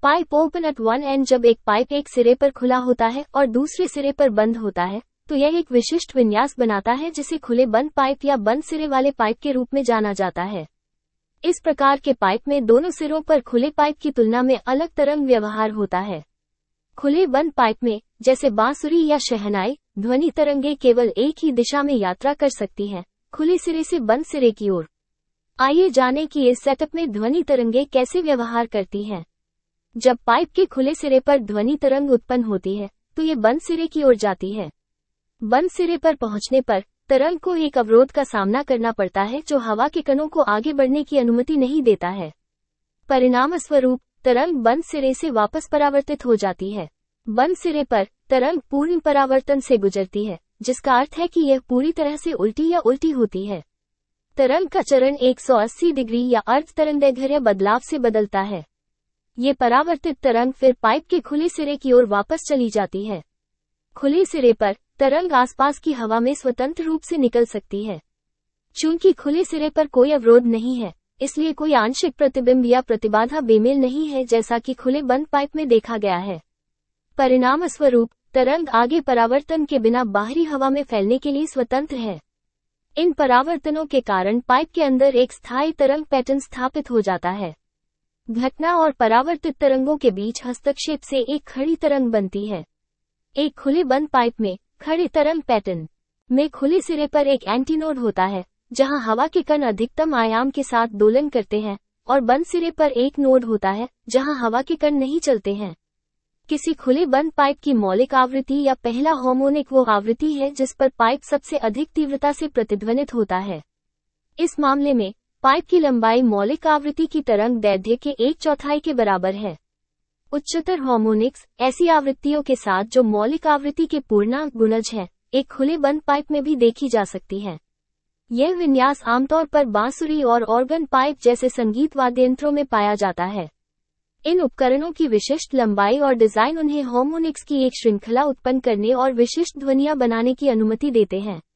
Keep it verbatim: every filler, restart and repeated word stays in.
Pipe open at one end. जब एक pipe एक सिरे पर खुला होता है और दूसरे सिरे पर बंद होता है तो यह एक विशिष्ट विन्यास बनाता है जिसे खुले बंद पाइप या बंद सिरे वाले पाइप के रूप में जाना जाता है। इस प्रकार के पाइप में दोनों सिरों पर खुले पाइप की तुलना में अलग तरंग व्यवहार होता है। खुले बंद पाइप में, जैसे बांसुरी या शहनाई, ध्वनि तरंगे केवल एक ही दिशा में यात्रा कर सकती हैं, खुले सिरे से बंद सिरे की ओर। आइए जानें कि इस सेटअप में ध्वनि तरंगे कैसे व्यवहार करती हैं। जब पाइप के खुले सिरे पर ध्वनि तरंग उत्पन्न होती है तो ये बंद सिरे की ओर जाती है। बंद सिरे पर पहुंचने पर तरंग को एक अवरोध का सामना करना पड़ता है जो हवा के कणों को आगे बढ़ने की अनुमति नहीं देता है। परिणामस्वरूप तरंग बंद सिरे से वापस परावर्तित हो जाती है। बंद सिरे पर तरंग पूर्ण परावर्तन से गुजरती है, जिसका अर्थ है कि यह पूरी तरह से उल्टी या उल्टी होती है। तरंग का चरण एक सौ अस्सी डिग्री या अर्ध तरंगदैर्घ्य बदलाव से बदलता है। ये परावर्तित तरंग फिर पाइप के खुले सिरे की ओर वापस चली जाती है। खुले सिरे पर तरंग आसपास की हवा में स्वतंत्र रूप से निकल सकती है। चूंकि खुले सिरे पर कोई अवरोध नहीं है, इसलिए कोई आंशिक प्रतिबिंब या प्रतिबाधा बेमेल नहीं है, जैसा कि खुले बंद पाइप में देखा गया है। परिणामस्वरूप तरंग आगे परावर्तन के बिना बाहरी हवा में फैलने के लिए स्वतंत्र है। इन परावर्तनों के कारण पाइप के अंदर एक स्थायी तरंग पैटर्न स्थापित हो जाता है। घटना और परावर्तित तरंगों के बीच हस्तक्षेप से एक खड़ी तरंग बनती है। एक खुले बंद पाइप में खड़ी तरंग पैटर्न में खुले सिरे पर एक एंटीनोड होता है, जहां हवा के कण अधिकतम आयाम के साथ दोलन करते हैं, और बंद सिरे पर एक नोड होता है, जहां हवा के कण नहीं चलते हैं। किसी खुले बंद पाइप की मौलिक आवृत्ति या पहला हार्मोनिक वो आवृत्ति है जिस पर पाइप सबसे अधिक तीव्रता से प्रतिध्वनित होता है। इस मामले में पाइप की लंबाई मौलिक आवृत्ति की तरंग दैर्घ्य के एक चौथाई के बराबर है। उच्चतर हार्मोनिक्स ऐसी आवृत्तियों के साथ जो मौलिक आवृत्ति के पूर्णांक गुणज है, एक खुले बंद पाइप में भी देखी जा सकती है। यह विन्यास आमतौर पर बांसुरी और ऑर्गन पाइप जैसे संगीत वाद्य यंत्रों में पाया जाता है। इन उपकरणों की विशिष्ट लंबाई और डिजाइन उन्हें हार्मोनिक्स की एक श्रृंखला उत्पन्न करने और विशिष्ट ध्वनियां बनाने की अनुमति देते हैं।